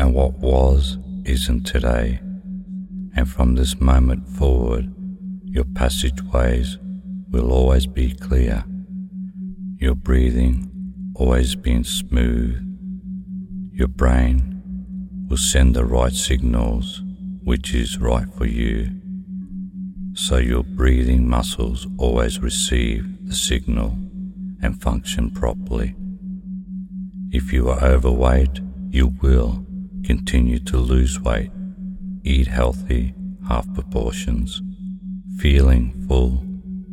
And what was isn't today, and from this moment forward, your passageways will always be clear, your breathing always being smooth. Your brain will send the right signals, which is right for you, so your breathing muscles always receive the signal and function properly. If you are overweight, you will continue to lose weight. Eat healthy, half proportions, feeling full,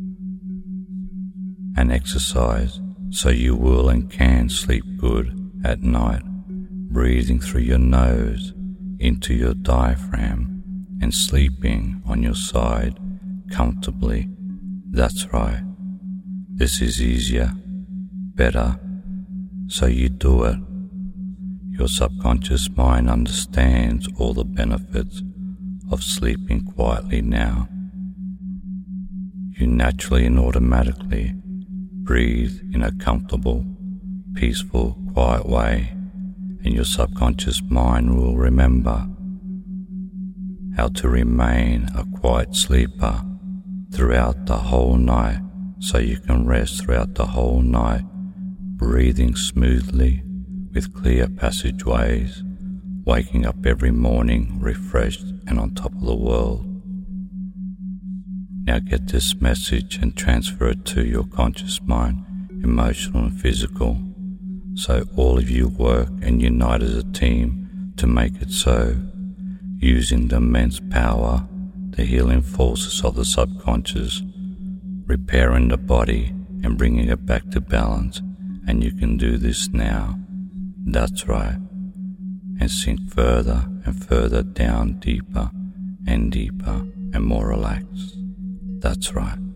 and exercise so you will and can sleep good at night, breathing through your nose into your diaphragm and sleeping on your side comfortably. That's right. This is easier, better, so you do it. Your subconscious mind understands all the benefits of sleeping quietly now. You naturally and automatically breathe in a comfortable, peaceful, quiet way, and your subconscious mind will remember how to remain a quiet sleeper throughout the whole night, so you can rest throughout the whole night, breathing smoothly with clear passageways, waking up every morning refreshed and on top of the world. Now get this message and transfer it to your conscious mind, emotional and physical, so all of you work and unite as a team to make it so, using the immense power, the healing forces of the subconscious, repairing the body and bringing it back to balance. And you can do this now. That's right. And sink further and further down, deeper and more relaxed. That's right.